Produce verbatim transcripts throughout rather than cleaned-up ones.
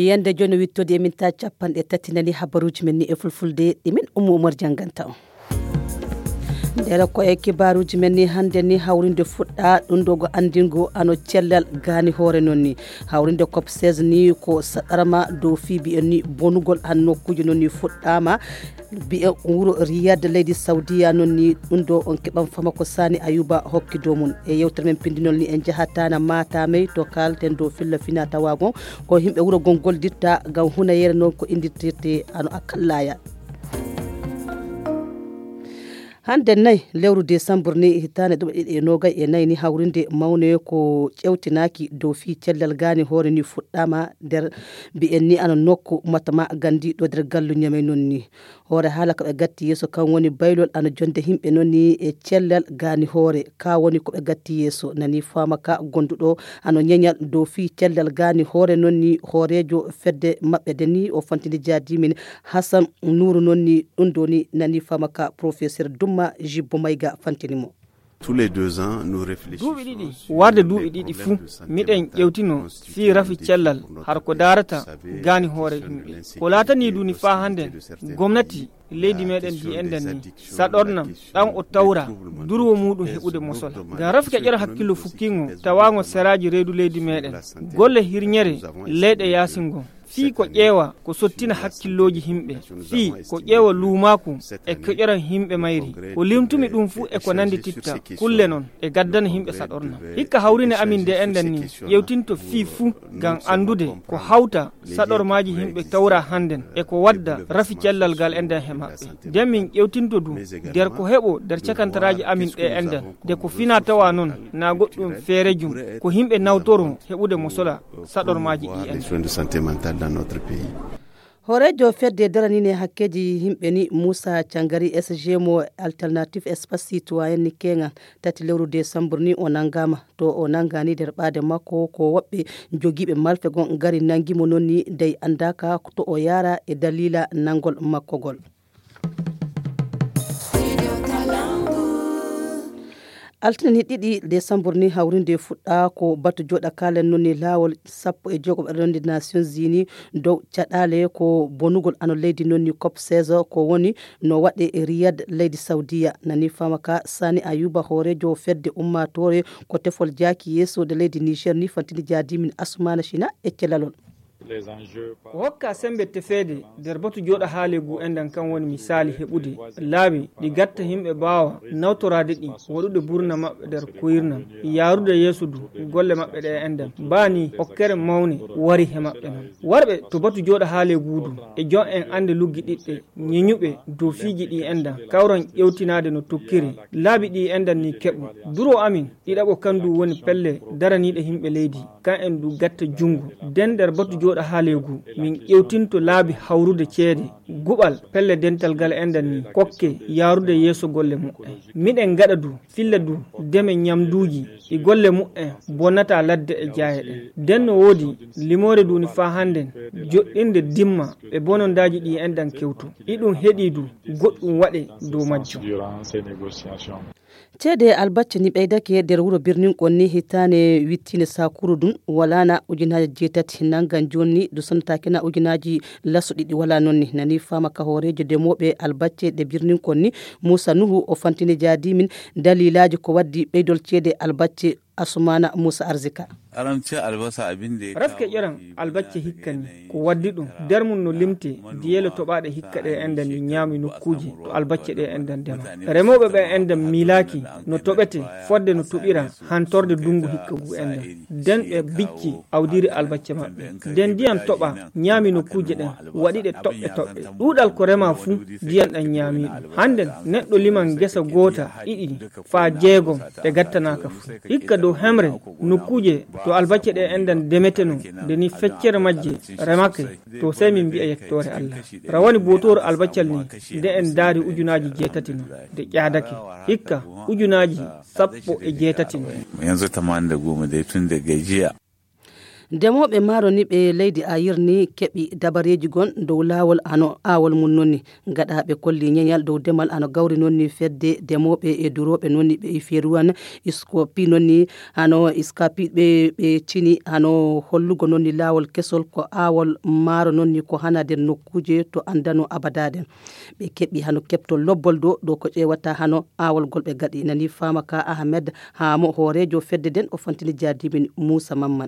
yande joni wittode min ta capanɗe tati nani habaruji men ni e fulfulde ɗimin Umu Umar janganta on ndera ko e kibaruji men ni hande ni hawrinde fuɗɗa ɗum ɗo go andingo ano cellal gani hoore non ni hawrinde cop seize ni ko saɗarama dow fibi en ni bonugol han nokkuji non ni fuɗɗama bi'e wuro Riyad leydi Saudiya non ni ɗum ɗo on keɓan fama ko Sani Ayuba hokki dow mun e yewtere men pindinol ni en jahatana Matamey to kalten dow filla fina tawagon ko himɓe wuro gongol ditta gam hunayere noon ko indirtirte ano akallaya hande nay lewru décembre ni hitane ɗum e nogay e nayyi ni hawrinde mawne ko ƴewtinaki dow fi cellal gani hoore ni fuɗɗama nder mbi'en ni ana nokku matama gandi ɗo nder gallu ñamey non ni hoore haala ko ɓe gatti yeeso kan woni baylol ana jonde himɓe non ni e cellal gani hoore ka woni ko ɓe gatti yeeso nani fama ka gonduɗo ano ñeñal dow fi cellal gani hoore non ni hoorejo fedde maɓɓe de ni o fantini jaadimin Hassan Nouru non ni ɗum ɗo ni nani fama ka professeur Dumma Jibbo Mayga fantinimo tous les deux ans nous réfléchissons duuɓi ɗiɗi warde duuɓi ɗiɗi fuu miɗen ƴewtino fi rafi cellal har ko darata gani hoore yimɓe ko laatani duni fa handen gomnati leydi meɗen di enden ni saɗornam ɗan o tawra durwo muɗum heɓude mosol ngam rafi keƴƴere hakkillo fukkingo tawago seraji reedu leydi meɗen golle hirñere leyɗe yasingo fii ko ƴeewa ko sottina hakkilloji himɓe fii ko ƴeewa luumaku e keƴoran himɓe mayri ko limtumi ɗum fuu e ko nandi titta kulle noon e gaddana himɓe saɗorna hikka hawrine amin de enden ni ƴewtinto fii fuu ngam andude ko hawta saɗormaji himɓe tawra handen e ko wadda rafi cellal ngal enden he maɓɓe nden min ƴewtinto du nder ko heɓo nder cakantaraji amin ɗe enden nde ko fina tawa noon na goɗɗum feere jum ko himɓe nawtoro heɓude mo sola saɗormaji ɗi enden dans notre pays. Horejo fedde daranine hakkeji himɓe ni Moussa Thiangari S G mo alternative espace citoyen ni kenga tati lewru décembre ni o nangama to o nangani nder ɓaade makko ko woɓɓe jogiɓe malfe gon gari nangimo non ni dey andaka to o yara e dalila nangol makkogol. altine ɗiɗi décembre ni hawrinde fuɗɗa ko batu joɗa kalen noon ni lawol sappo e jogo ɓerɗonde Nations Unies dow caɗale ko bonugol ano leydi noon ni cop seize ko woni no waɗe e Riyad leydi Saudiya nani famaka Sani Ayuba hoorejo fedde ummatore ko tefol jaaki yeeso de leydi Niger ni fantini jaadimin Asumana China e celalol ko hokka sembe tefede nder batu joɗa haalegu enden kan woni misali heɓude laabi ɗi gatta himɓe bawa nawtorade ɗi waɗude burna maɓɓe nder koyirnam yarude yeeso du golle maɓɓe ɗe enden bani hokkere mawne wari he maɓɓe noon warɓe to batu joɗa haalegu du e jon en ande luggi ɗiɗɗe ñeñuɓe dow fiiji ɗi enden kawron ƴewtinade no tokkiri laabi ɗi enden ni keɓu duro amin ɗiɗaɓo kandu woni pelle daraniɗe himɓe leydi kan en du gatta jungo den nder batu joɗa haalegu min ƴewtinto laabi hawrude ceede guɓal pelle dental gal enden ni kokke yarude yeeso golle mu'en miɗen gaɗa du filla du deme ñamduji e golle mu'en bonnata ladde e jaaye ɗen nden no woodi limore duni fa handen joɗɗinde dimma e bonondaji ɗi enden kewtu iɗum heeɗi du goɗɗum waɗe dow majjum ceede albacce ni ɓeydake nder wuro birnin konni hitane wittine sakuru ɗum walana ujunaji jeetati nangan jonni du sontakina ujunaji laso ɗiɗi wala nonni nani fama ka hoorejo demoɓe albacce ɗe birnin konni Moussa Nuhu o fantini jaadimin dalilaji ko waddi ɓeydol ceede albacce Asumana Moussa Arzika aramce albasa abin da ya rafke iran albacce hikkani ko waddi ɗum nder mum no limte diyele toɓaɗe hikka ɗe enden ni ñaami nokkuje to albacce ɗe enden dema remoɓe ɓe enden milaki no toɓete fodde no toɓira hantorde dungu hikka gu enden nden ɓe bicci awdiri albacce maɓɓe nden ndiyam toɓa ñaami nokkuje ɗen waɗiɗe toɓɓe toɓɓe ɗuɗal ko rema fuu ndiyan ɗan ñaami ɗum handen neɗɗo liman gesa goota ɗiɗi fa jeegom ɗe gattanaka fuu hikka dow hemre nokkuje to albacce ɗe enden demeteno deni feccere majje remake to sey min mbiya yettore Allah rawani botoro albaccal ni nde en daari ujunaji jeetati no de ƴaadake hikka ujunaji sappo e jeetati no yanzu tamanin da goma dai tun daga jiya demoɓe maaro ni ɓe leydi ayirni keɓi dabareji gon dow laawol ano aawol mum nonni gaɗaɓe kolli ñeñal dow demal ano gawri nonni fedde demoɓe e duroɓe nonni ɓe feruwan iskopi nonni ano iskapi ɓe ɓe cini ano hollugo nonni laawol kesol ko aawol maaro nonni ko hanaden nokkuje to andano abadaden ɓe keɓi hano kepto lobbol do dow ko ƴewata hano aawol gol ɓe gaɗi nani famaka ahmed hamo hoorejo fedde den o fantini jadimin Moussa Mamman.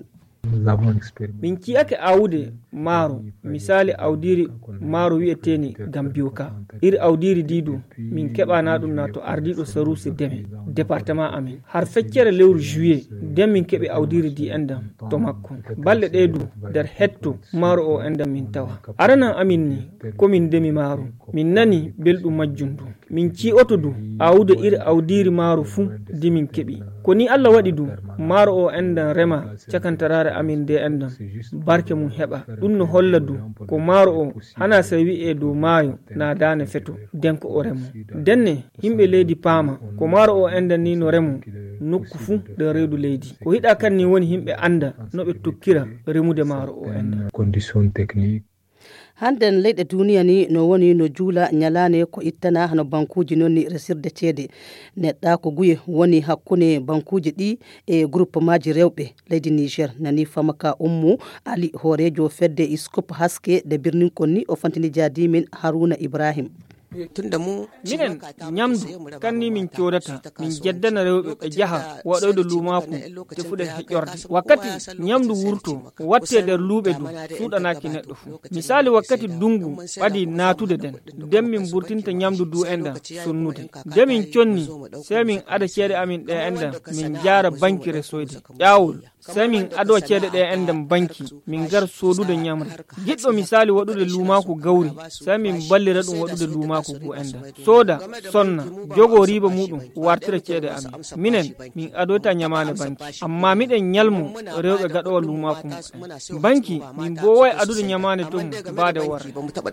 min ciyake awde maaro misali awdiri maaro wi'eteni gambioka iri awdiri didu min keɓana ɗum na to ardiɗo sarusi deme département amin har feccere lewru juillet den min keɓi awdiri di endam to makko balɗe ɗe du nder hetto maaro o endam min tawa aranan amin ni komin demi maaro min nani belɗum majjum du min ci'oto du awde iri awdiri maaro fuu di min keɓi ko ni Allah waɗi du maaro o endan rema cakantarare amin de endam barke mum heɓa ɗum no holla du ko maaro o hana sa wi'e dow maayo na dane feto den ko o remo denne yimɓe leydi paama ko maaro o endan ni no remo nokku fuu nder reedu leydi ko hiɗa kan ni woni yimɓe anda no ɓe tokkira remude maaro o endan condition technique. Handen leyɗe duniya ni no woni no juula nyalane ko ittana hano bankuji nonni resirde ceede neɗɗa ko guye woni hakkunde bankuji ɗi e groupe maji rewɓe leydi Niger nani famaka ummu ali hoorejo fedde iskop haske de birnin konni o fantini jadimin Haruna Ibrahim. minen ñamdu kanni min codata min jeddana rewɓe ɓe jaha waɗoyde lumaku tefuɗe heƴorde wakkati ñamdu wurto watte nder luuɓe du suuɗanaki neɗɗo fuu misali wakkati dungu ɓadi natude den nden min burtinta ñamdu du enda sonnude nde min conni sey min ada ceeɗe amin ɗe enda min jara banki resoyde ƴawol sey min ado ceeɗe ɗe endam banki min gar sodude ñamre giɗɗo misali waɗude lumaku gawri sey min ballira ɗum waɗude lumaku gu enda soda sonna jogo riba muɗum wartira ceeɗe amin minen min adoyta ñamane banki amma miɗen ñalmu rewɓe gaɗowa lumaku muɗum banki min bo way adude ñamane tum bade warre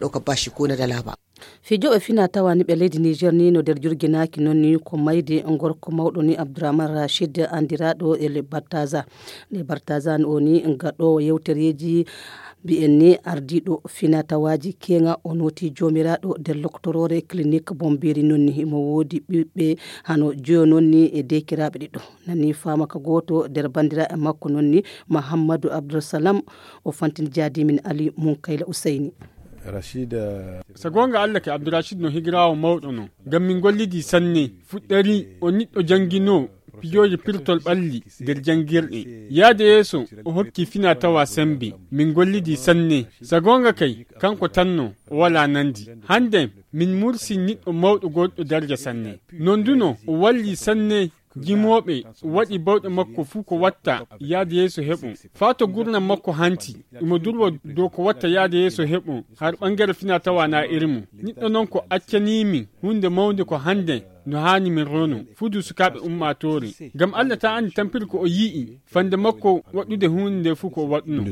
fijoɓe fina tawani ɓe leydi Niger ni no nder jurginaki nonni ko mayde gorko mawɗo ni Abdourahmane Rachid andiraɗo e le Bartaza le Bartaza o ni gaɗo yewtereji mbi'en ni ardiɗo fina tawaji kenga o noti jomiraɗo nder doctorore clinique bomberi nonni mo wodi ɓiɓɓe hano joyo nonni e dekiraɓe ɗiɗo nani famaka goto nder bandira e makko nonni Mahamadou Abdoulsalam o fantini jadimin Ali Munkayla Useyni. Rashid sagonga Allah ke Abdourachid no higirawo mawɗo no ngam min gollidi sanne fuɗɗari o niɗɗo jangino pijoji pirtol ɓalli nder jangirɗe yaade yeeso o hokki fina tawa sembe min gollidi sanne sagonga kay kanko tanno o wala nandi hande min mursi niɗɗo mawɗo goɗɗo darja sanne non duno o walli sanne jimoɓe waɗi bawɗe makko fuu ko watta yaade yeeso heɓo fato gurnam makko hanti imo durwo dow ko watta yaade yeeso heɓo har ɓangere fina tawa na irimo niɗɗo noon ko accanimi hunde mawde ko hande no hani min rono fudu sukaɓe ummatore ngam Allah ta andi tampir ko o yi'i fande makko waɗude hunde fuu ko waɗuno.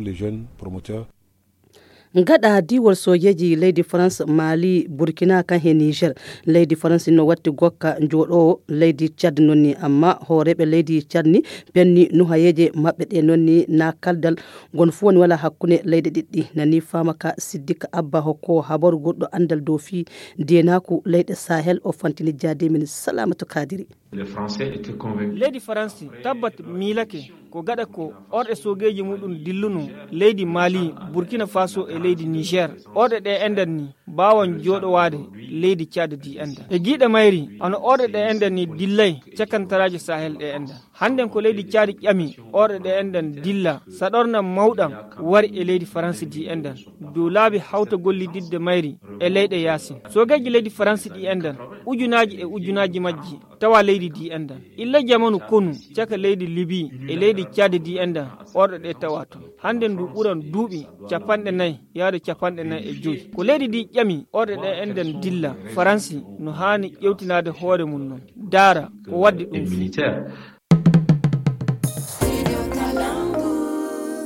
Ngada diwol sojeji leydi France Mali Burkina kan he Niger leydi France no watti gokka joɗo leydi Chad nonni amma horeɓe leydi Chad ni penni nuhayeje mabɓe ɗe nonni na kaldal gon fu woni wala hakkunde leydi ɗiɗɗi nani famaka Siddika Abba hokko habaru goɗɗo andal dow fi denaku leyɗe Sahel o fantini jadimin Salamatu Kadiri. leydi France tabbat milake ko gaɗa ko orɗe sogeji muɗum dilluno leydi Mali Burkina Faso e leydi Niger orɗe ɗe endan ni bawan joɗowade leydi Chad di enda e giɗa mayri ano orɗe ɗe endan ni dillay cakantaraji Sahel ɗe enda handen ko leydi Chad ƴami orɗe ɗe endan dilla saɗorna mawɗam wari e leydi France di endan dow laabi hawta gollididde mayri e leyɗe yasin sogeji leydi France ɗi endan ujunaji e ujunaji majji tawa leydi di endan illa jamanu konu caka leydi Libye e leydi Chad di endan orɗe ɗe tawa ton handen du ɓuran duuɓi capanɗe nayyi yaade capanɗe nayyi e joyi ko leydi di ƴami orɗe ɗe endan dilla France no hani ƴewtinade hoore mum noon daara ko waddi ɗum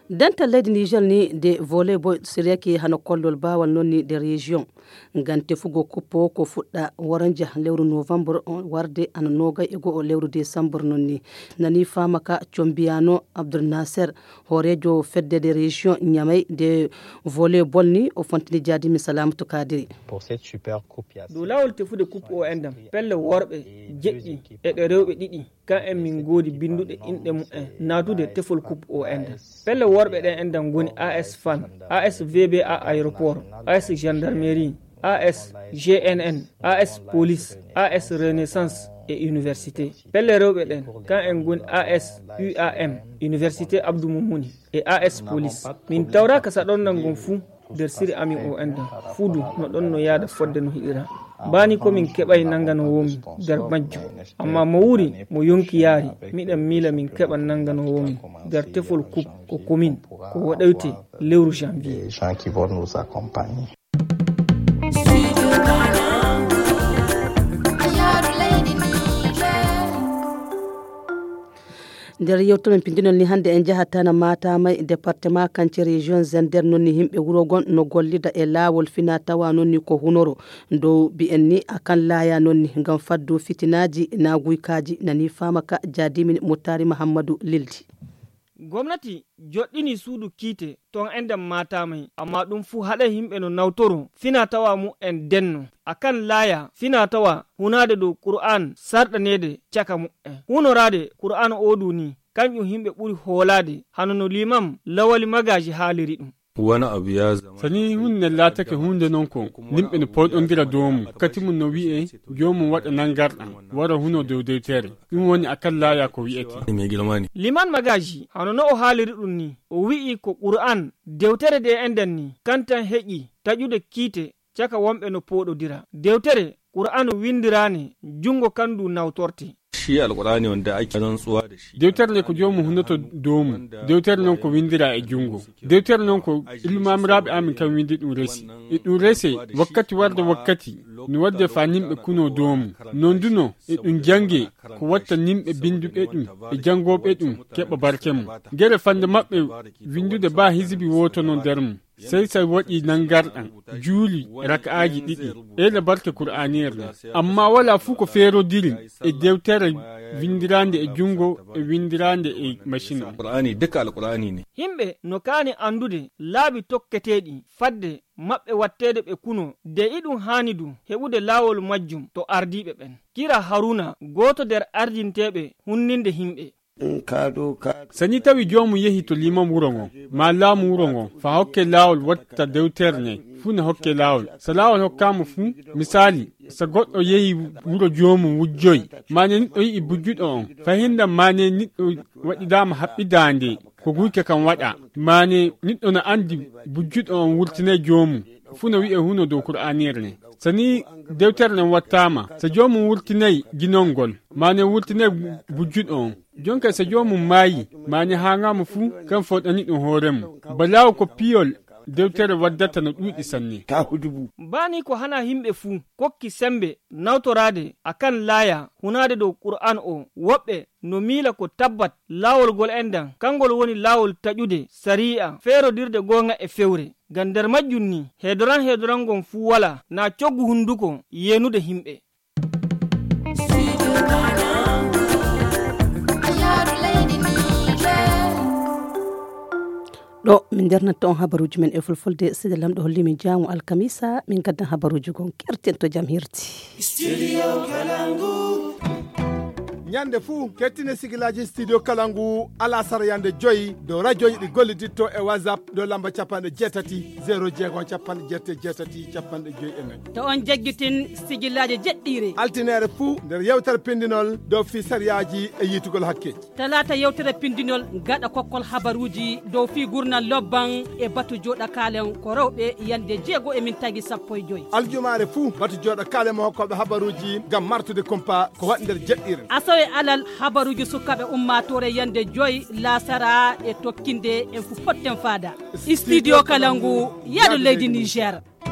danta leydi Niger ni de volleyball siriyaki hano kollol bawal nonni de région ngante fugo kuppo ko fudda waranja lewru novembre warde an noga ego o lewru décembre nonni nani famaka combiyano Abdul Nasser horejo fedde de région nyamay de volleyball ni o fontini jadi mi salamatu kadiri pour cette super coupe ya do lawol te fude coupe o endam pelle worbe jeddi e de rewbe didi ka en min godi bindude inde mu en natude tefol coupe o endam pelle worbe den endam goni A S Fan A S V B A aéroport A S gendarmerie A S G N N A S police A S renaissance et université pelle rewbe den ka en goni A S U A M université Abdou Moumouni et A S police min tawra ka sa don nan gon fu der siri ami o endam fudu no don no yaada fodde no hidira bani ko min kebay nangano womi der majju amma mo wuri mo yonki yaari miɗen mila min keba nangano womi der tefol coupe ko commune ko wadawte lewru janvier gens qui vont nous accompagner. nder yewtomen pindinol ni hande en jahatana mata may département kanci région Zender nonni himbe wuro gon no gollida e lawol fina tawa nonni ko hunoro do bi enni akan laya nonni ngam faddu fitinaji na guykaji nani famaka jadimi Mutari Muhammadu Lildi gwamnati joddini suudu kiite ton endam mata mai amma dum fu hada himbe no nawtoro fina tawa mu en denno akan laya fina tawa hunade do Qur'an sardanede chaka mu en hunorade Qur'an oduni kanyu himbe buri holade hanono limam lawali magaji haliri dum wani abu ya zama sani hunne latake hunde non ko nimbe no podondira domu katimun no wi'e jomu wada nan gardan wara huno do dewtere dum woni akan laya ko wi'ete me gilmani liman magaji hanono o haliri dum ni o wi'i ko Qur'an dewtere de enden ni kantan heƴi tajude kiite chaka wombe no pododira dewtere Qur'an windirani jungo kandu nawtorti shi alqur'ani wanda ake rantsuwa da shi dewter le ko jomu hunnato domu dewter non ko windira e jungo dewter non ko ilmamrabe amin kan windi dum resi e dum resi wakkati warde wakkati ni wadde fa nimbe kuno domu non duno e dum jange ko watta nimbe binduɓe dum e jangoɓe dum keba barkemu gere fande mabbe windude ba hizbi woto non dermu sai sai waɗi nan garɗan juli raka'aji ɗiɗi e da barke kur'aniyar ne amma wala fu ko fero diri e dewtere windirande e jungo e windirande e machine qur'ani duka alqur'ani ne himbe no kani andude laabi tokketeɗi fadde mabbe wattede be kuno de idum hanidu hebude lawol majjum to ardibe ben kira Haruna goto der ardintebe hunninde himbe sani tawi jomu yehi to limam wurongo ma laamu wurongo fa hokke lawol watta dewter ne fu ne hokke lawol sa lawol hokkama fu misali sa goɗɗo yehi wuro jomu wujjoyi mane niɗɗo yi'i bujjuɗo on fa hinda mane niɗɗo waɗidama haɓɓidande ko guyke kam waɗa mane niɗɗo no andi bujjuɗo on wurtine jomu fu no wi'e huno dow Qur'aniyere ne sani dewtere nen wattama so jomum wurtinayi ginolngol mane wurtinayi bujjuɗo on jonka so jomum maayi mane hangama fuu kan foɗani ɗum hooremo balawo ko piyol dewtere waddata no ɗuuɗi sanne bani ko hana himɓe fuu kokki sembe nawtorade akan laaya hunade dow Qur'an o woɓɓe no miila ko tabbat laawol gol endan kangol woni laawol taƴude sari'a feerodirde gonga e fewre ngam nder majjum ni heedoran heedoran gon fuu wala na coggu hunduko yenude himɓe ɗo min ndernata on habaruji men e fulfulde sidi lamɗo holli min jaamu alkamisa min gaddan habaruji gon kerten to jam hirti studio Kalangu ñande fuu kettine sigilaji studio Kalangu ala sara yande joyi do radio ɗi golliditto e whatsapp do lamba capanɗe jeetati zéro jeegom capanɗe jeette jeetati capanɗe joyi e nayyi to on jagguitin sigilaji jeɗɗiri altinere fuu nder yewtere pindinol dow fi sariyaji e yitugol hakkeji talata yewtere pindinol gaɗa kokkol habaruji dow fi gurnal lobban e batu joɗa kalen ko rewɓe yande jeego e min tagi sappo e joyi aljumare fuu batu joɗa kalen mo hokkoɓe habaruji gam martude compa ko waɗi nder jeɗɗire asowe alal habaruji sukaɓe ummatore yande joyi lasara e tokkinde en fu potten fada studio Kalangu yaɗo leydi Niger.